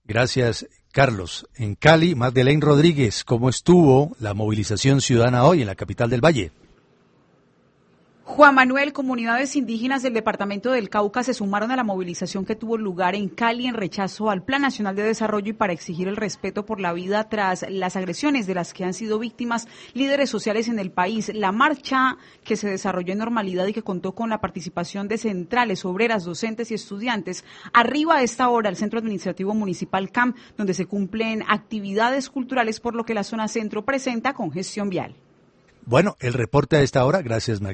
Gracias, Carlos. En Cali, Magdalena Rodríguez, ¿cómo estuvo la movilización ciudadana hoy en la capital del Valle? Juan Manuel, comunidades indígenas del departamento del Cauca se sumaron a la movilización que tuvo lugar en Cali en rechazo al Plan Nacional de Desarrollo y para exigir el respeto por la vida tras las agresiones de las que han sido víctimas líderes sociales en el país. La marcha, que se desarrolló en normalidad y que contó con la participación de centrales, obreras, docentes y estudiantes, arriba a esta hora al Centro Administrativo Municipal CAM, donde se cumplen actividades culturales, por lo que la zona centro presenta congestión vial. Bueno, el reporte a esta hora, gracias, Magdalena.